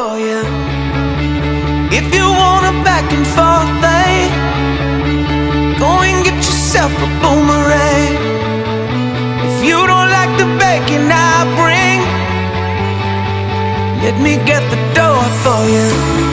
for you. If you want a back and forth thing, go and get yourself a boomerang. If you don't like the bacon I bring, let me get the door for you.